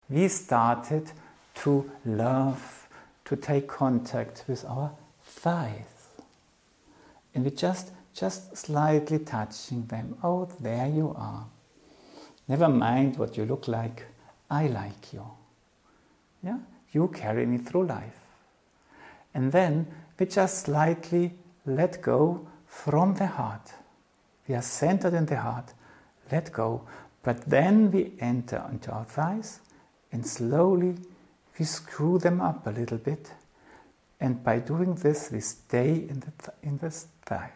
we started to love, to take contact with our thighs. And we just slightly touching them. Oh, there you are. Never mind what you look like. I like you. Yeah? You carry me through life. And then we just slightly let go from the heart. We are centered in the heart. Let go. But then we enter into our thighs and slowly we screw them up a little bit. And by doing this, we stay in the thighs.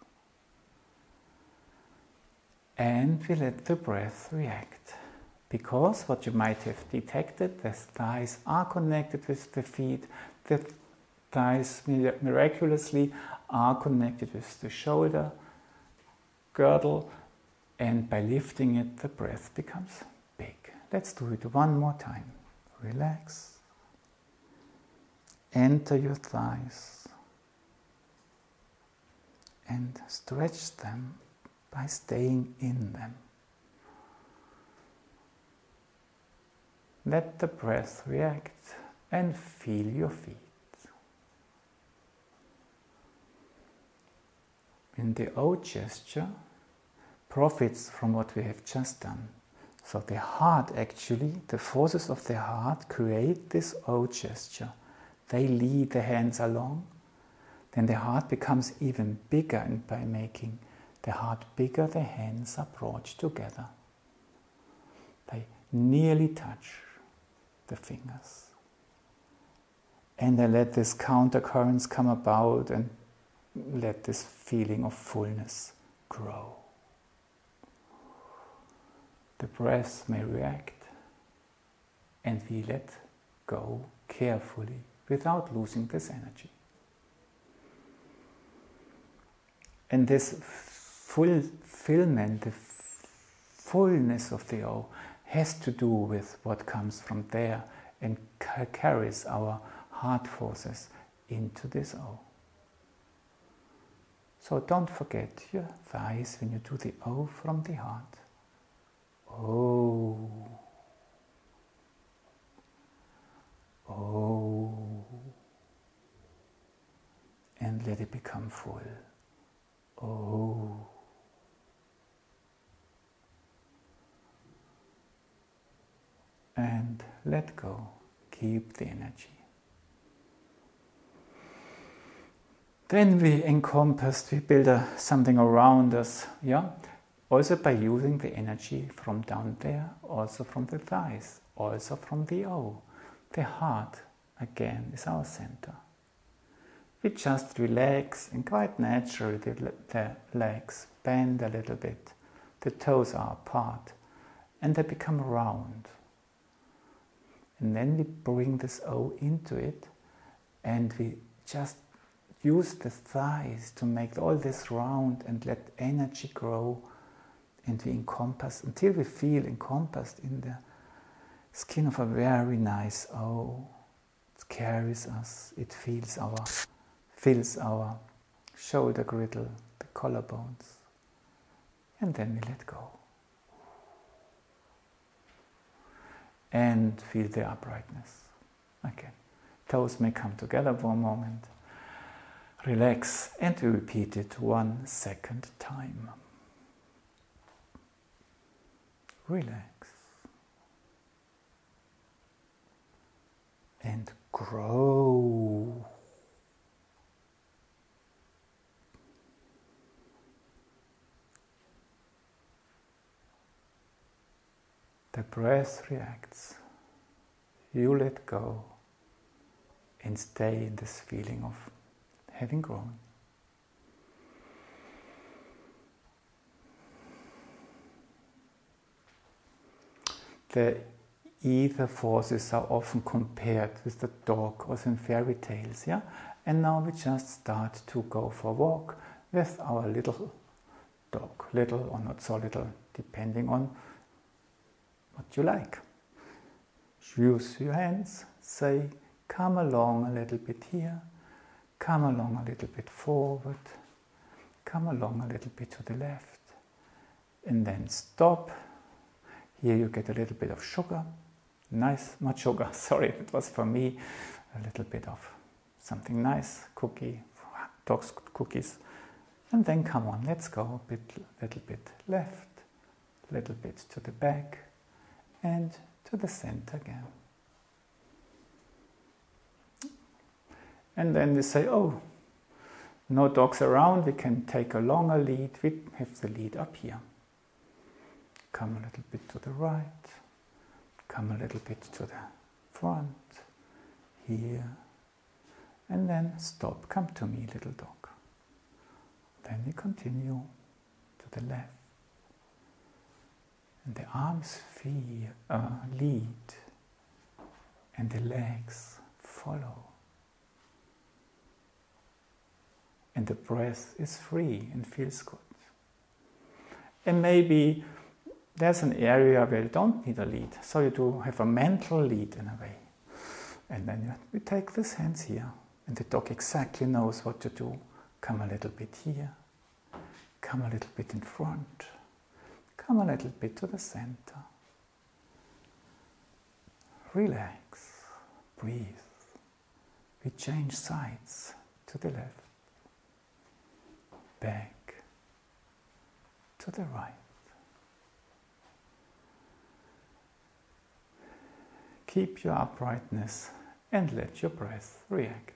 And we let the breath react. Because what you might have detected, the thighs are connected with the feet. The thighs miraculously are connected with the shoulder girdle. And by lifting it, the breath becomes big. Let's do it one more time. Relax. Enter your thighs. And stretch them by staying in them. Let the breath react and feel your feet. In the O gesture, profits from what we have just done. So the heart actually, the forces of the heart create this O gesture. They lead the hands along. Then the heart becomes even bigger, and by making the heart bigger, the hands are brought together. They nearly touch the fingers. And then let this countercurrents come about and let this feeling of fullness grow. The breath may react and we let go carefully without losing this energy. And this fulfillment, the fullness of the O, has to do with what comes from there and carries our heart forces into this O. So don't forget your thighs when you do the O from the heart. O. O. And let it become full. O. And let go. Keep the energy. Then we encompass, we build something around us, yeah? Also by using the energy from down there, also from the thighs, also from the O. The heart, again, is our center. We just relax, and quite naturally the legs bend a little bit, the toes are apart, and they become round. And then we bring this O into it, and we just use the thighs to make all this round and let energy grow, and we encompass until we feel encompassed in the skin of a very nice O. It carries us, it fills our shoulder girdle, the collarbones, and then we let go. And feel the uprightness. Okay, toes may come together for a moment. Relax, and we repeat it 1 second time. Relax. And grow. The breath reacts. You let go and stay in this feeling of having grown. The ether forces are often compared with the dog, also in fairy tales, yeah? And now we just start to go for a walk with our little dog, little or not so little, depending on what you like. Use your hands, say, come along a little bit here, come along a little bit forward, come along a little bit to the left, and then stop. Here you get a little bit of sugar, nice, not sugar, sorry, it was for me a little bit of something nice, cookie, dog's cookies. And then come on, let's go a little bit left, little bit to the back, and to the center again. And then we say, oh, no dogs around, we can take a longer lead. We have the lead up here. Come a little bit to the right, come a little bit to the front, here, and then stop, come to me, little dog. Then we continue to the left. And the arms lead, and the legs follow. And the breath is free and feels good. And maybe there's an area where you don't need a lead, so you do have a mental lead in a way. And then we take these hands here, and the dog exactly knows what to do. Come a little bit here, come a little bit in front, come a little bit to the center. Relax, breathe. We change sides to the left, back, to the right. Keep your uprightness and let your breath react.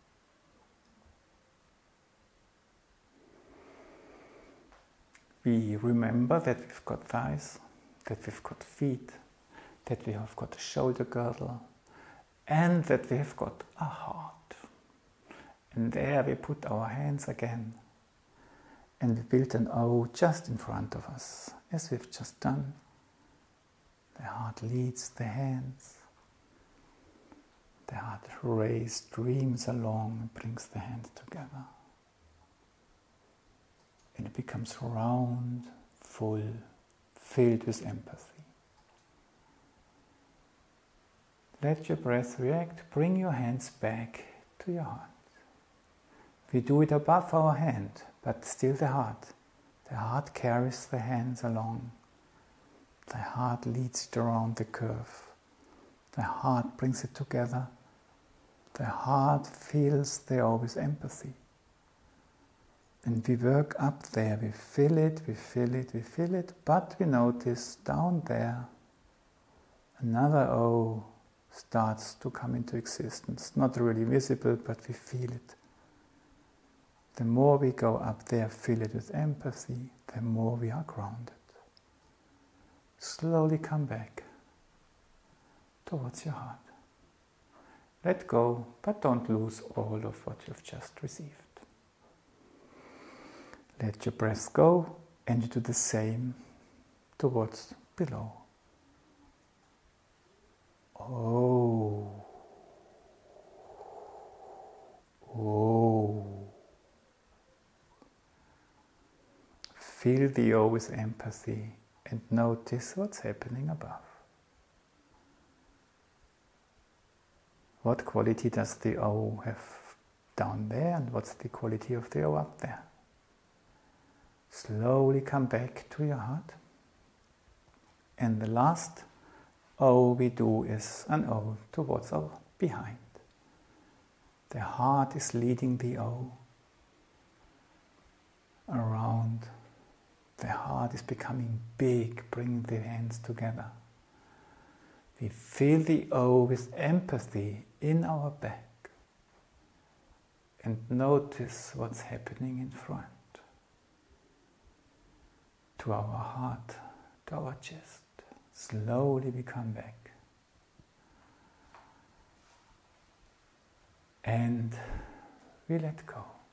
We remember that we've got thighs, that we've got feet, that we have got a shoulder girdle, and that we have got a heart. And there we put our hands again, and we build an O just in front of us, as we've just done. The heart leads the hands. The heart raised, dreams along, and brings the hands together. And it becomes round, full, filled with empathy. Let your breath react. Bring your hands back to your heart. We do it above our hand, but still the heart. The heart carries the hands along. The heart leads it around the curve. The heart brings it together. The heart feels the O with empathy. And we work up there, we feel it, we feel it, we feel it, but we notice down there another O starts to come into existence. Not really visible, but we feel it. The more we go up there, feel it with empathy, the more we are grounded. Slowly come back towards your heart. Let go, but don't lose all of what you've just received. Let your breath go, and you do the same towards below. Oh. Oh. Feel the O with empathy and notice what's happening above. What quality does the O have down there, and what's the quality of the O up there? Slowly come back to your heart. And the last O we do is an O towards our behind. The heart is leading the O around. The heart is becoming big, bringing the hands together. We feel the O with empathy in our back and notice what's happening in front. To our heart, to our chest. Slowly we come back. And we let go.